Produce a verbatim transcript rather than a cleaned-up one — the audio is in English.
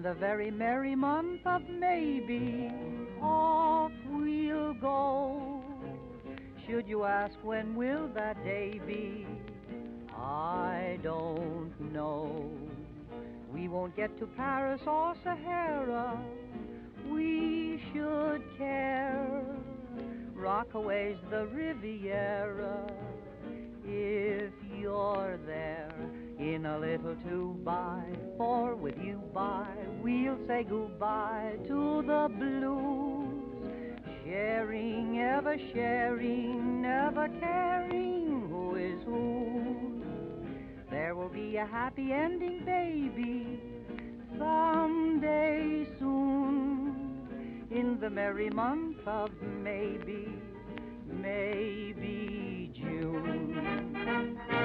the very merry month of maybe, off we'll go. Should you ask when will that day be, I don't know. We won't get to Paris or Sahara, we should care. Rockaway's the Riviera, if you're there. In a little two-by, four with you by, we'll say goodbye to the blues. Sharing, ever sharing, never caring who is who. There will be a happy ending, baby, someday soon. In the merry month of maybe, maybe June.